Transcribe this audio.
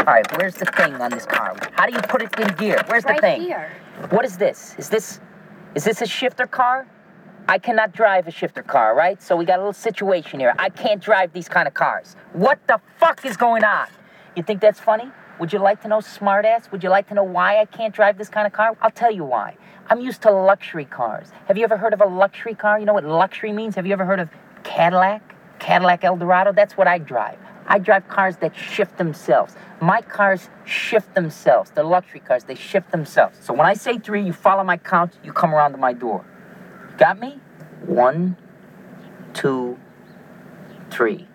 All right, where's the thing on this car? How do you put it in gear? Where's the thing? Right here. What is this? Is this a shifter car? I cannot drive a shifter car, right? So we got a little situation here. I can't drive these kind of cars. What the fuck is going on? You think that's funny? Would you like to know, smartass? Would you like to know why I can't drive this kind of car? I'll tell you why. I'm used to luxury cars. Have you ever heard of a luxury car? You know what luxury means? Have you ever heard of Cadillac? Cadillac Eldorado? That's what I drive. I drive cars that shift themselves. My cars shift themselves. The luxury cars, they shift themselves. So when I say 3, you follow my count, you come around to my door. Got me? 1, 2, 3.